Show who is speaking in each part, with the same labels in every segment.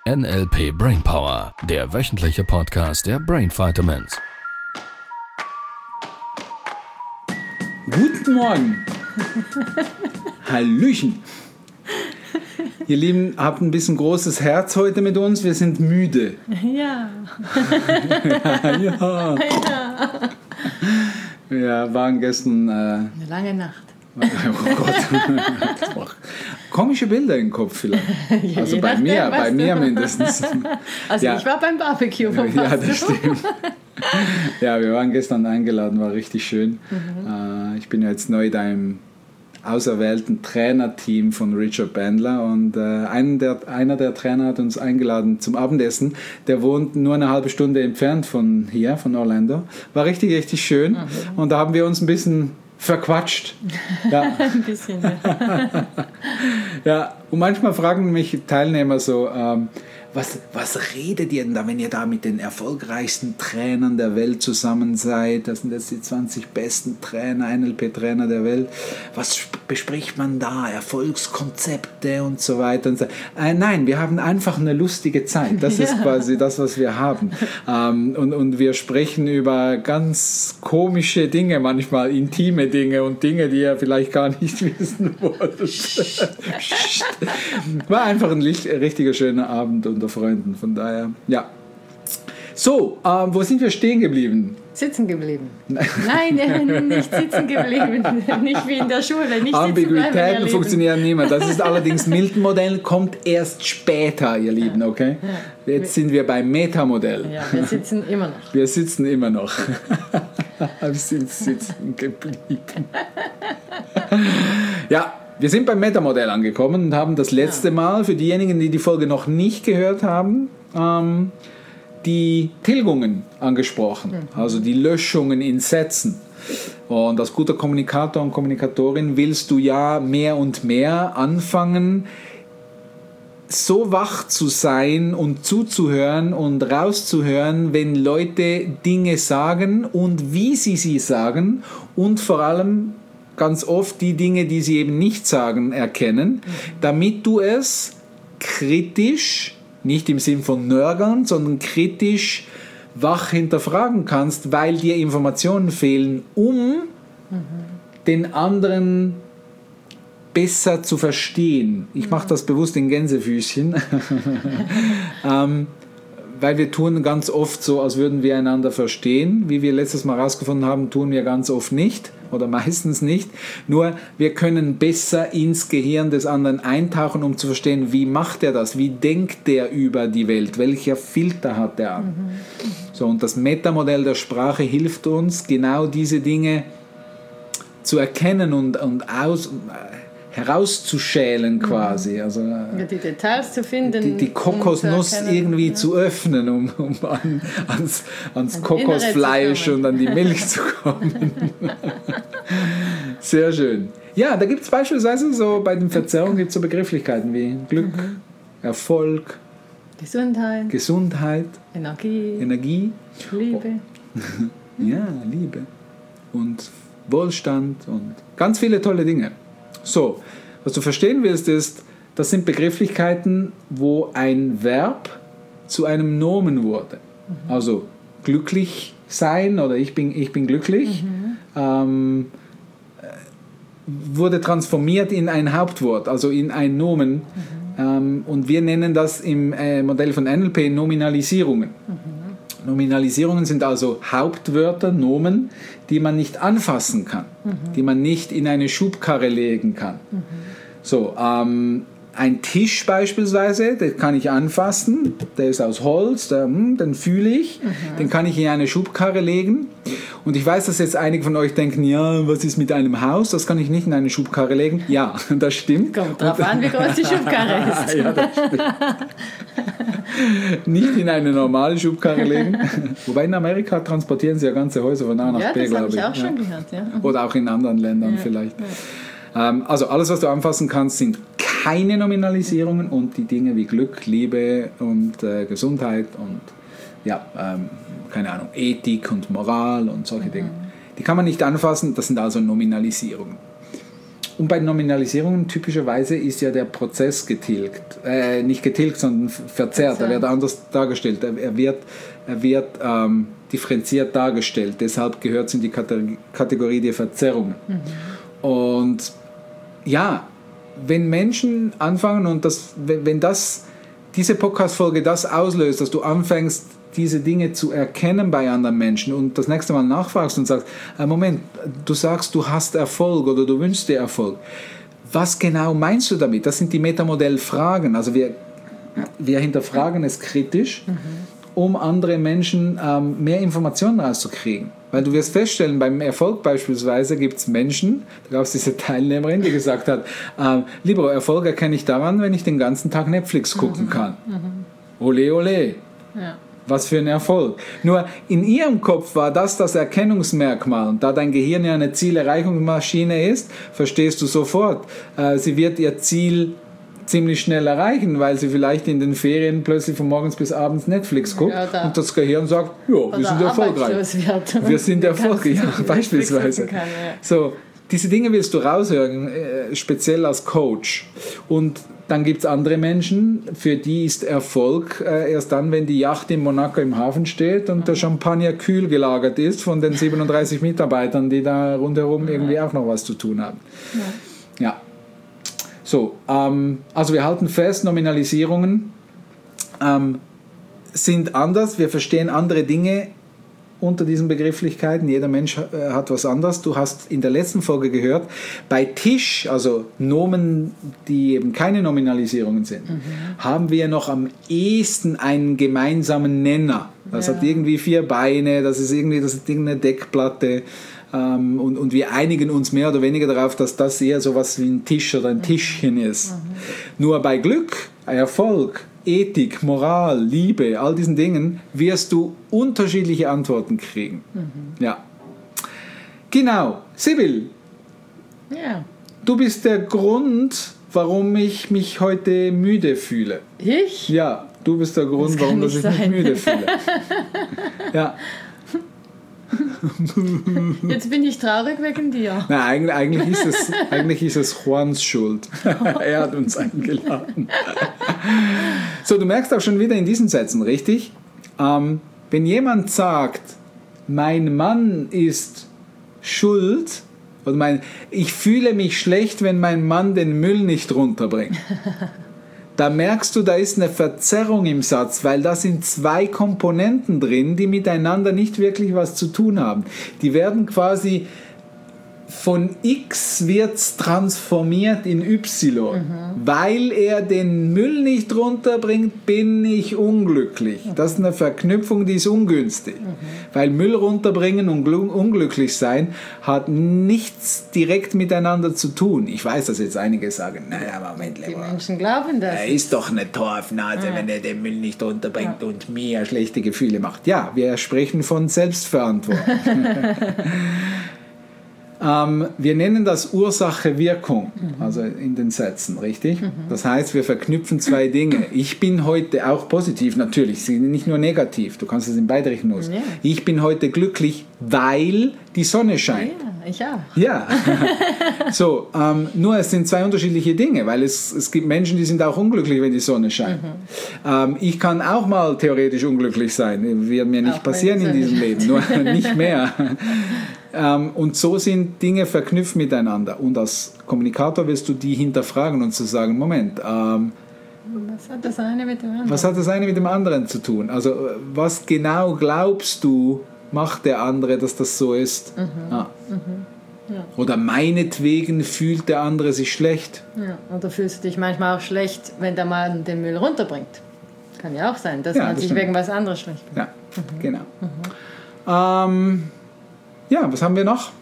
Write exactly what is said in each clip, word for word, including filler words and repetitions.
Speaker 1: N L P Brainpower, der wöchentliche Podcast der Brain Vitamins.
Speaker 2: Guten Morgen. Hallöchen. Ihr Lieben, habt ein bisschen großes Herz heute mit uns. Wir sind müde.
Speaker 3: Ja.
Speaker 2: ja, ja.
Speaker 3: Ja.
Speaker 2: Wir waren gestern... Äh,
Speaker 3: Eine lange Nacht.
Speaker 2: Oh Gott. Komische Bilder im Kopf vielleicht.
Speaker 3: Ja,
Speaker 2: also
Speaker 3: je
Speaker 2: bei
Speaker 3: nachdem,
Speaker 2: mir,
Speaker 3: was
Speaker 2: bei
Speaker 3: du-
Speaker 2: mir mindestens.
Speaker 3: Also
Speaker 2: Ja.
Speaker 3: ich war beim Barbecue. Wo
Speaker 2: Ja,
Speaker 3: warst
Speaker 2: das
Speaker 3: du?
Speaker 2: stimmt. Ja, wir waren gestern eingeladen, war richtig schön. Mhm. Äh, ich bin ja jetzt neu da im auserwählten Trainerteam von Richard Bandler und äh, einen der, einer der Trainer hat uns eingeladen zum Abendessen. Der wohnt nur eine halbe Stunde entfernt von hier, von Orlando. War richtig, richtig schön. Mhm. Und da haben wir uns ein bisschen verquatscht. Ja.
Speaker 3: Ein bisschen, ja.
Speaker 2: Ja, und manchmal fragen mich Teilnehmer so, ähm, was, was redet ihr denn da, wenn ihr da mit den erfolgreichsten Trainern der Welt zusammen seid? Das sind jetzt die zwanzig besten Trainer, N L P-Trainer der Welt. Was bespricht man da? Erfolgskonzepte und so weiter. Und so. Äh, nein, wir haben einfach eine lustige Zeit. Das ist
Speaker 3: Ja.
Speaker 2: quasi das, was wir haben. Ähm, und, und wir sprechen über ganz komische Dinge, manchmal intime Dinge und Dinge, die ihr vielleicht gar nicht wissen wollt. War einfach ein richtiger schöner Abend unter Freunden, von daher, ja. So, ähm, wo sind wir stehen geblieben?
Speaker 3: Sitzen geblieben. Nein, äh, nicht sitzen geblieben. Nicht wie in der Schule. Nicht sitzen bleiben,
Speaker 2: Ambiguitäten
Speaker 3: ihr
Speaker 2: funktionieren nicht mehr. Das ist allerdings Milton-Modell, kommt erst später, ihr Lieben, okay? Jetzt sind wir beim Metamodell.
Speaker 3: Lieben. Ja, wir sitzen immer noch.
Speaker 2: Wir sitzen immer noch. Wir sind sitzen geblieben. Ja, wir sind beim Metamodell angekommen und haben das letzte Mal, für diejenigen, die die Folge noch nicht gehört haben, ähm, die Tilgungen angesprochen, mhm. also die Löschungen in Sätzen. Und als guter Kommunikator und Kommunikatorin willst du ja mehr und mehr anfangen, so wach zu sein und zuzuhören und rauszuhören, wenn Leute Dinge sagen und wie sie sie sagen und vor allem ganz oft die Dinge, die sie eben nicht sagen, erkennen, damit du es kritisch, nicht im Sinn von nörgeln, sondern kritisch wach hinterfragen kannst, weil dir Informationen fehlen, um mhm. den anderen besser zu verstehen. Ich mache das bewusst in Gänsefüßchen, ähm, weil wir tun ganz oft so, als würden wir einander verstehen. Wie wir letztes Mal herausgefunden haben, tun wir ganz oft nicht oder meistens nicht. Nur wir können besser ins Gehirn des anderen eintauchen, um zu verstehen, wie macht er das, wie denkt er über die Welt, welcher Filter hat er an. Mhm. So, und das Metamodell der Sprache hilft uns, genau diese Dinge zu erkennen und, und aus... herauszuschälen quasi, also
Speaker 3: Ja, die Details zu finden,
Speaker 2: die, die Kokosnuss
Speaker 3: um zu
Speaker 2: irgendwie
Speaker 3: ja.
Speaker 2: zu öffnen, um, um an, ans, ans
Speaker 3: An
Speaker 2: Kokosfleisch
Speaker 3: Innere zu
Speaker 2: und an die Milch zu kommen. Sehr schön. Ja, da gibt es beispielsweise so, bei den Verzerrungen gibt es so Begrifflichkeiten wie Glück, mhm. Erfolg,
Speaker 3: Gesundheit,
Speaker 2: Gesundheit,
Speaker 3: Energie,
Speaker 2: Energie,
Speaker 3: Liebe.
Speaker 2: ja, Liebe und Wohlstand und ganz viele tolle Dinge. So, was du verstehen willst, ist, das sind Begrifflichkeiten, wo ein Verb zu einem Nomen wurde. Mhm. Also glücklich sein oder ich bin, ich bin glücklich, mhm. ähm, wurde transformiert in ein Hauptwort, also in ein Nomen. Mhm. Ähm, und wir nennen das im äh, Modell von N L P Nominalisierungen. Mhm. Nominalisierungen sind also Hauptwörter, Nomen, die man nicht anfassen kann, mhm. die man nicht in eine Schubkarre legen kann. Mhm. So, ähm, ein Tisch beispielsweise, den kann ich anfassen, der ist aus Holz, der, den fühle ich, mhm. den kann ich in eine Schubkarre legen. Und ich weiß, dass jetzt einige von euch denken, ja, was ist mit einem Haus, das kann ich nicht in eine Schubkarre legen. Ja, das stimmt.
Speaker 3: Kommt drauf an, wie groß die Schubkarre ist.
Speaker 2: Ja, das stimmt. Nicht in eine normale Schubkarre legen. Wobei in Amerika transportieren sie ja ganze Häuser von A nach
Speaker 3: Ja,
Speaker 2: B,
Speaker 3: das
Speaker 2: glaube
Speaker 3: habe
Speaker 2: ich.
Speaker 3: ich auch
Speaker 2: ja.
Speaker 3: schon gehört. Ja.
Speaker 2: Oder auch in anderen Ländern
Speaker 3: Ja.
Speaker 2: vielleicht.
Speaker 3: Ja.
Speaker 2: Ähm, also alles, was du anfassen kannst, sind keine Nominalisierungen und die Dinge wie Glück, Liebe und äh, Gesundheit und ja, ähm, keine Ahnung, Ethik und Moral und solche mhm. Dinge. Die kann man nicht anfassen, das sind also Nominalisierungen. und bei Nominalisierungen typischerweise ist ja der Prozess getilgt. Äh, nicht getilgt, sondern verzerrt. Er wird anders dargestellt. Er, er wird, er wird ähm, differenziert dargestellt. Deshalb gehört es in die Kate- Kategorie der Verzerrungen. Mhm. Und ja, wenn Menschen anfangen und das, wenn, wenn das, diese Podcast-Folge das auslöst, dass du anfängst, diese Dinge zu erkennen bei anderen Menschen und das nächste Mal nachfragst und sagst, äh, Moment, du sagst, du hast Erfolg oder du wünschst dir Erfolg. Was genau meinst du damit? Das sind die Metamodell-Fragen. Also wir, wir hinterfragen es kritisch, mhm. um andere Menschen ähm, mehr Informationen rauszukriegen. Weil du wirst feststellen, beim Erfolg beispielsweise gibt es Menschen, da gab es diese Teilnehmerin, die gesagt hat, ähm, lieber Erfolg erkenne ich daran, wenn ich den ganzen Tag Netflix gucken kann. Mhm. Ole, ole. Ja. Was für ein Erfolg. Nur in ihrem Kopf war das das Erkennungsmerkmal. Und da dein Gehirn ja eine Zielerreichungsmaschine ist, verstehst du sofort, äh, sie wird ihr Ziel ziemlich schnell erreichen, weil sie vielleicht in den Ferien plötzlich von morgens bis abends Netflix guckt ja, und das Gehirn sagt, ja, wir sind erfolgreich. Wir sind erfolgreich, ja, beispielsweise. Kann, ja. So, diese Dinge willst du raushören, äh, speziell als Coach. Und dann gibt es andere Menschen, für die ist Erfolg äh, erst dann, wenn die Yacht in Monaco im Hafen steht und der Champagner kühl gelagert ist von den siebenunddreißig Mitarbeitern, die da rundherum irgendwie auch noch was zu tun haben. Ja. ja. So, ähm, also wir halten fest, Nominalisierungen ähm, sind anders. Wir verstehen andere Dinge unter diesen Begrifflichkeiten. Jeder Mensch äh, hat was anderes. Du hast in der letzten Folge gehört, bei Tisch, also Nomen, die eben keine Nominalisierungen sind, mhm. haben wir noch am ehesten einen gemeinsamen Nenner. Das ja. hat irgendwie vier Beine, das ist irgendwie das ist irgendeine Deckplatte. Ähm, und, und wir einigen uns mehr oder weniger darauf, dass das eher so was wie ein Tisch oder ein Tischchen ist. Mhm. Nur bei Glück, Erfolg, Ethik, Moral, Liebe, all diesen Dingen wirst du unterschiedliche Antworten kriegen. Mhm. Ja. Genau. Sibyl,
Speaker 3: ja.
Speaker 2: du bist der Grund, warum ich mich heute müde fühle.
Speaker 3: Ich?
Speaker 2: Ja, du bist der Grund, warum ich mich müde fühle. Ja.
Speaker 3: Jetzt bin ich traurig wegen dir.
Speaker 2: Nein, eigentlich, eigentlich, ist es, eigentlich ist es Juans Schuld. Er hat uns eingeladen. So, du merkst auch schon wieder in diesen Sätzen, richtig? Ähm, wenn jemand sagt, mein Mann ist schuld, oder mein, ich fühle mich schlecht, wenn mein Mann den Müll nicht runterbringt. Da merkst du, da ist eine Verzerrung im Satz, weil da sind zwei Komponenten drin, die miteinander nicht wirklich was zu tun haben. Die werden quasi von X wird's transformiert in Y. Mhm. Weil er den Müll nicht runterbringt, bin ich unglücklich. Mhm. Das ist eine Verknüpfung, die ist ungünstig. Mhm. Weil Müll runterbringen und unglücklich sein hat nichts direkt miteinander zu tun. Ich weiß, dass jetzt einige sagen, naja, Moment,
Speaker 3: die Menschen glauben das.
Speaker 2: Er ist doch eine Torfnase, ja. wenn er den Müll nicht runterbringt ja. und mir schlechte Gefühle macht. Ja, wir sprechen von Selbstverantwortung. Ähm, wir nennen das Ursache-Wirkung, mhm. also in den Sätzen, richtig? Mhm. Das heißt, wir verknüpfen zwei Dinge. Ich bin heute auch positiv, natürlich, nicht nur negativ, du kannst es in beide Richtungen nutzen. Ja. Ich bin heute glücklich, weil die Sonne scheint.
Speaker 3: Ja, ich auch.
Speaker 2: Ja, so, ähm, nur es sind zwei unterschiedliche Dinge, weil es, es gibt Menschen, die sind auch unglücklich, wenn die Sonne scheint. Mhm. Ähm, ich kann auch mal theoretisch unglücklich sein, wird mir nicht auch passieren in diesem Leben, nur nicht mehr. Ähm, und so sind Dinge verknüpft miteinander. Und als Kommunikator wirst du die hinterfragen und zu sagen, Moment, ähm,
Speaker 3: was hat das eine mit dem anderen?
Speaker 2: Was hat das eine mit dem anderen zu tun? Also was genau glaubst du, macht der andere, dass das so ist? Mhm. Ah. Mhm. Ja. Oder meinetwegen fühlt der andere sich schlecht.
Speaker 3: Ja. Oder fühlst du dich manchmal auch schlecht, wenn der Mann den Müll runterbringt? Kann ja auch sein, dass ja, man das sich stimmt. wegen was anderes schlecht fühlt.
Speaker 2: Ja, mhm. genau. Mhm. Ähm, Ja, was haben wir noch?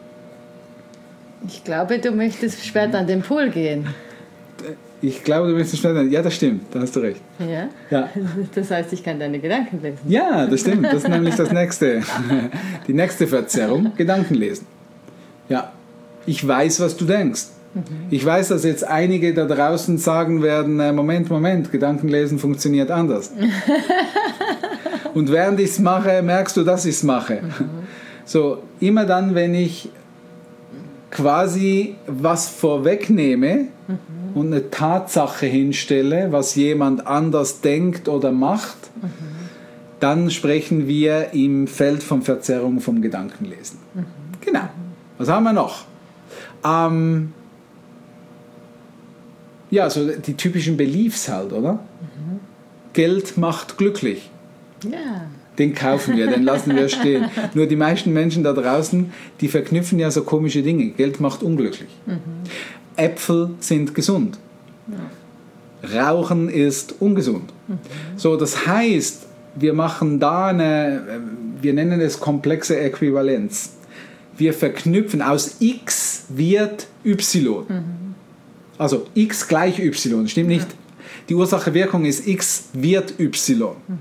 Speaker 3: Ich glaube, du möchtest später an den Pool gehen.
Speaker 2: Ich glaube, du möchtest später... Ja, das stimmt, da hast du recht.
Speaker 3: Ja?
Speaker 2: Ja.
Speaker 3: Das heißt, ich kann deine Gedanken lesen.
Speaker 2: Ja, das stimmt. Das ist nämlich das nächste. Die nächste Verzerrung, Gedanken lesen. Ja, ich weiß, was du denkst. Mhm. Ich weiß, dass jetzt einige da draußen sagen werden, Moment, Moment, Gedankenlesen funktioniert anders. Und während ich es mache, merkst du, dass ich es mache. Mhm. So, immer dann, wenn ich quasi was vorwegnehme mhm. und eine Tatsache hinstelle, was jemand anders denkt oder macht, mhm. dann sprechen wir im Feld von Verzerrung vom Gedankenlesen. Mhm. Genau. Was haben wir noch? Ähm, ja, so die typischen Beliefs halt, oder? Mhm. Geld macht glücklich.
Speaker 3: Ja.
Speaker 2: Den kaufen wir, den lassen wir stehen. Nur die meisten Menschen da draußen, die verknüpfen ja so komische Dinge. Geld macht unglücklich. Mhm. Äpfel sind gesund. Ja. Rauchen ist ungesund. Mhm. So, das heißt, wir machen da eine, wir nennen es komplexe Äquivalenz. Wir verknüpfen, aus X wird Y. Mhm. Also X gleich Y, stimmt nicht? Ja. Die Ursache-Wirkung ist X wird Y. Mhm.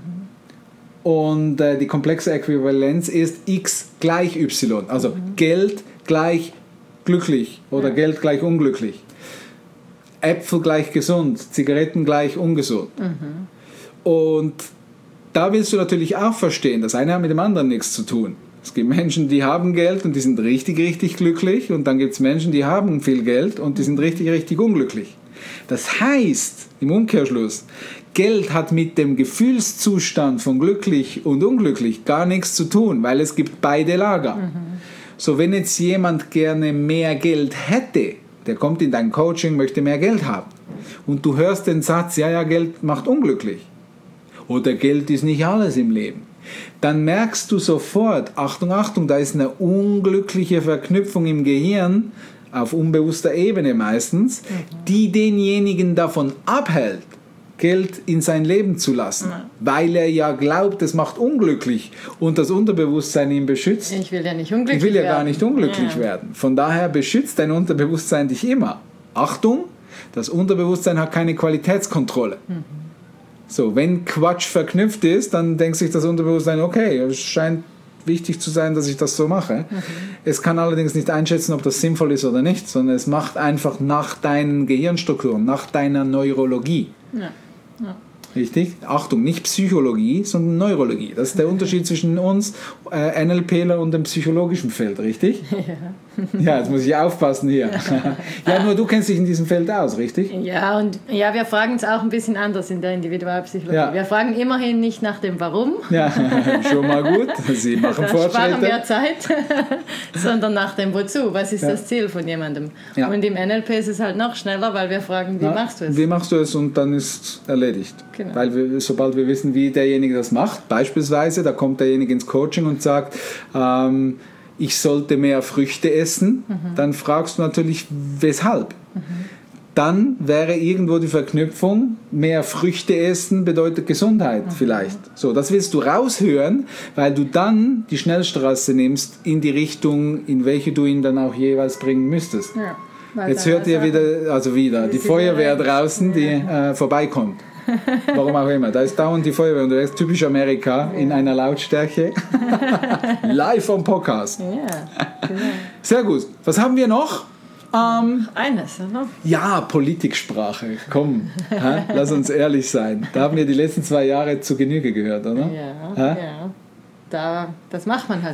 Speaker 2: Und äh, die komplexe Äquivalenz ist X gleich Y. Also mhm. Geld gleich glücklich oder ja. Geld gleich unglücklich. Äpfel gleich gesund, Zigaretten gleich ungesund. Mhm. Und da willst du natürlich auch verstehen, das eine hat mit dem anderen nichts zu tun. Es gibt Menschen, die haben Geld und die sind richtig, richtig glücklich. Und dann gibt es Menschen, die haben viel Geld und die sind richtig, richtig unglücklich. Das heißt, im Umkehrschluss, Geld hat mit dem Gefühlszustand von glücklich und unglücklich gar nichts zu tun, weil es gibt beide Lager. Mhm. So, wenn jetzt jemand gerne mehr Geld hätte, der kommt in dein Coaching, möchte mehr Geld haben. Und du hörst den Satz, ja, ja, Geld macht unglücklich. Oder Geld ist nicht alles im Leben. Dann merkst du sofort, Achtung, Achtung, da ist eine unglückliche Verknüpfung im Gehirn, auf unbewusster Ebene meistens, mhm. die denjenigen davon abhält, Geld in sein Leben zu lassen, mhm. weil er ja glaubt, es macht unglücklich und das Unterbewusstsein ihn beschützt.
Speaker 3: Ich will ja nicht unglücklich werden.
Speaker 2: Ich will ja
Speaker 3: werden.
Speaker 2: gar nicht unglücklich ja. werden. Von daher beschützt dein Unterbewusstsein dich immer. Achtung, das Unterbewusstsein hat keine Qualitätskontrolle. Mhm. So, wenn Quatsch verknüpft ist, dann denkt sich das Unterbewusstsein, okay, es scheint wichtig zu sein, dass ich das so mache. Mhm. Es kann allerdings nicht einschätzen, ob das sinnvoll ist oder nicht, sondern es macht einfach nach deinen Gehirnstrukturen, nach deiner Neurologie. Ja. Ja. Richtig? Achtung, nicht Psychologie, sondern Neurologie. Das ist der Unterschied zwischen uns, äh, NLPler und dem psychologischen Feld, richtig? Ja. Ja, jetzt muss ich aufpassen hier. Ja, nur du kennst dich in diesem Feld aus, richtig?
Speaker 3: Ja, und ja, wir fragen es auch ein bisschen anders in der Individualpsychologie. Ja. Wir fragen immerhin nicht nach dem Warum.
Speaker 2: Ja, schon mal gut. Sie machen da Fortschritte.
Speaker 3: Sparen wir Zeit, sondern nach dem Wozu. Was ist ja. das Ziel von jemandem? Ja. Und im N L P ist es halt noch schneller, weil wir fragen, wie ja, machst du es?
Speaker 2: Wie machst du es und dann ist es erledigt. Genau. Weil wir, sobald wir wissen, wie derjenige das macht, beispielsweise, da kommt derjenige ins Coaching und sagt, ähm, ich sollte mehr Früchte essen, mhm. dann fragst du natürlich, weshalb? Mhm. Dann wäre irgendwo die Verknüpfung, mehr Früchte essen bedeutet Gesundheit mhm. vielleicht. So, das willst du raushören, weil du dann die Schnellstraße nimmst in die Richtung, in welche du ihn dann auch jeweils bringen müsstest. Ja, jetzt hört ihr wieder, also wieder, die Feuerwehr draußen, die äh, vorbeikommt. Warum auch immer. Da ist dauernd die Feuerwehr unterwegs, typisch Amerika, in einer Lautstärke. Live vom Podcast.
Speaker 3: Ja, genau.
Speaker 2: Sehr gut. Was haben wir noch? Ähm,
Speaker 3: Eines, oder?
Speaker 2: Ja, Politiksprache. Komm, ha? Lass uns ehrlich sein. Da haben wir die letzten zwei Jahre zu Genüge gehört, oder?
Speaker 3: Ja, ha? ja. Da, das macht man halt.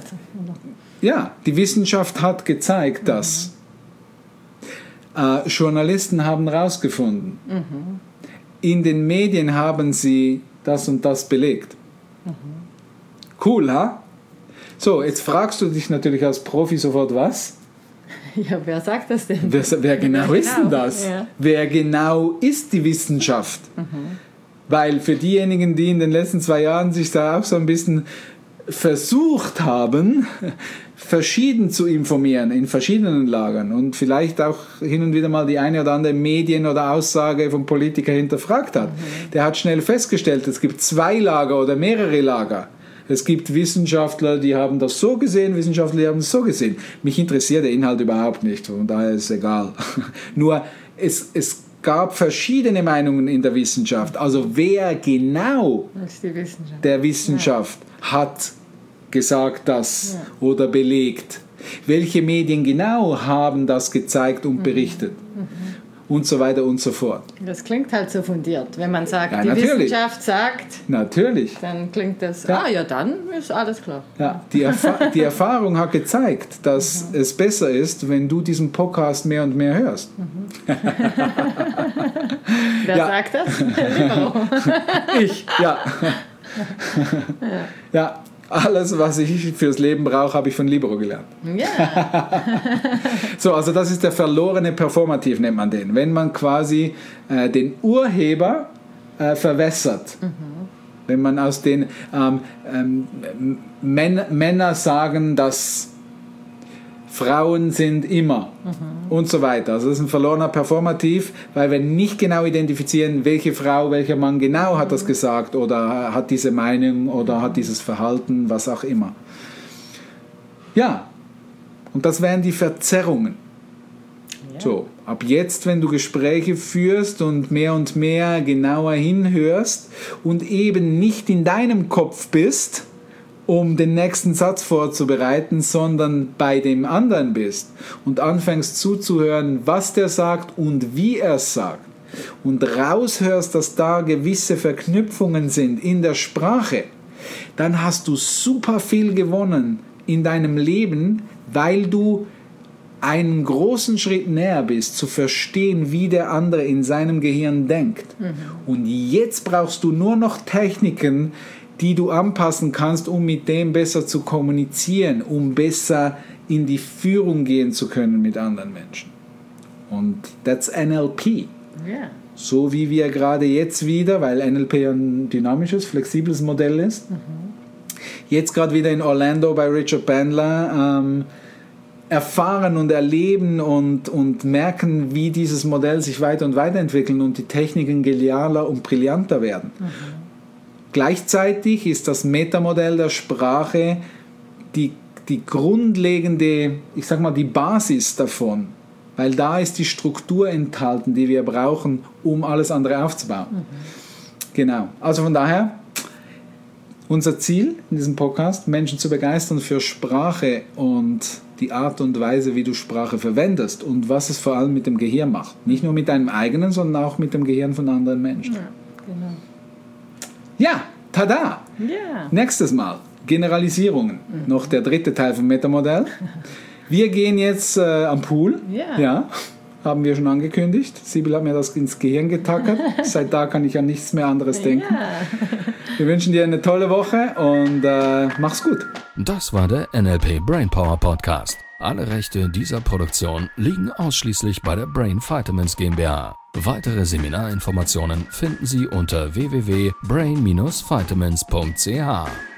Speaker 2: Ja, die Wissenschaft hat gezeigt, dass äh, Journalisten haben herausgefunden, mhm. in den Medien haben sie das und das belegt. Mhm. Cool, ha? So, jetzt fragst du dich natürlich als Profi sofort, was?
Speaker 3: Ja, wer sagt das denn?
Speaker 2: Wer, wer genau wer ist genau? denn das? Ja. Wer genau ist die Wissenschaft? Mhm. Weil für diejenigen, die in den letzten zwei Jahren sich da auch so ein bisschen versucht haben, verschieden zu informieren in verschiedenen Lagern und vielleicht auch hin und wieder mal die eine oder andere Medien- oder Aussage vom Politiker hinterfragt hat, mhm. der hat schnell festgestellt, es gibt zwei Lager oder mehrere Lager. Es gibt Wissenschaftler, die haben das so gesehen, Wissenschaftler, die haben das so gesehen. Mich interessiert der Inhalt überhaupt nicht, von daher ist es egal. Nur, es, es gab verschiedene Meinungen in der Wissenschaft. Also wer genau
Speaker 3: die Wissenschaft.
Speaker 2: der Wissenschaft ja. hat gesagt das ja. oder belegt. Welche Medien genau haben das gezeigt und berichtet. Mhm. und so weiter und so fort.
Speaker 3: Das klingt halt so fundiert. Wenn man sagt,
Speaker 2: Ja,
Speaker 3: die
Speaker 2: natürlich.
Speaker 3: Wissenschaft sagt,
Speaker 2: Natürlich.
Speaker 3: dann klingt das,
Speaker 2: Ja.
Speaker 3: ah ja, dann ist alles klar.
Speaker 2: Ja, die, Erfa- die Erfahrung hat gezeigt, dass mhm. es besser ist, wenn du diesen Podcast mehr und mehr hörst.
Speaker 3: Mhm. Wer
Speaker 2: Ja.
Speaker 3: sagt das? Libero.
Speaker 2: Ich, ja.
Speaker 3: Ja.
Speaker 2: Ja, alles, was ich fürs Leben brauche, habe ich von Libero gelernt.
Speaker 3: Ja.
Speaker 2: So, also das ist der verlorene Performativ, nennt man den. Wenn man quasi äh, den Urheber äh, verwässert. Mhm. Wenn man aus den ähm, ähm, Män- Männer sagen, dass Frauen sind immer mhm. und so weiter. Also das ist ein verlorener Performativ, weil wir nicht genau identifizieren, welche Frau, welcher Mann genau hat das gesagt oder hat diese Meinung oder hat dieses Verhalten, was auch immer. Ja, und das wären die Verzerrungen. Ja. So, ab jetzt, wenn du Gespräche führst und mehr und mehr genauer hinhörst und eben nicht in deinem Kopf bist, um den nächsten Satz vorzubereiten, sondern bei dem anderen bist und anfängst zuzuhören, was der sagt und wie er es sagt und raushörst, dass da gewisse Verknüpfungen sind in der Sprache, dann hast du super viel gewonnen in deinem Leben, weil du einen großen Schritt näher bist, zu verstehen, wie der andere in seinem Gehirn denkt. Mhm. Und jetzt brauchst du nur noch Techniken, die du anpassen kannst, um mit dem besser zu kommunizieren, um besser in die Führung gehen zu können mit anderen Menschen. Und that's N L P.
Speaker 3: Yeah.
Speaker 2: So wie wir gerade jetzt wieder, weil N L P ein dynamisches, flexibles Modell ist, mhm. jetzt gerade wieder in Orlando bei Richard Bandler ähm, erfahren und erleben und, und merken, wie dieses Modell sich weiter und weiterentwickeln und die Techniken genialer und brillanter werden. Mhm. Gleichzeitig ist das Metamodell der Sprache die, die grundlegende, ich sag mal, die Basis davon, weil da ist die Struktur enthalten, die wir brauchen, um alles andere aufzubauen. Mhm. Genau. Also von daher, unser Ziel in diesem Podcast, Menschen zu begeistern für Sprache und die Art und Weise, wie du Sprache verwendest und was es vor allem mit dem Gehirn macht. Nicht nur mit deinem eigenen, sondern auch mit dem Gehirn von anderen Menschen.
Speaker 3: Ja, genau.
Speaker 2: Ja, tada!
Speaker 3: Yeah.
Speaker 2: Nächstes Mal, Generalisierungen. Mhm. Noch der dritte Teil vom Metamodell. Wir gehen jetzt äh, am Pool.
Speaker 3: Yeah.
Speaker 2: Ja, haben wir schon angekündigt. Sibyl hat mir das ins Gehirn getackert. Seit da kann ich an nichts mehr anderes denken.
Speaker 3: Yeah.
Speaker 2: Wir wünschen dir eine tolle Woche und äh, mach's gut.
Speaker 1: Das war der N L P Brainpower Podcast. Alle Rechte dieser Produktion liegen ausschließlich bei der Brain Vitamins GmbH. Weitere Seminarinformationen finden Sie unter w w w punkt brain dash vitamins punkt c h.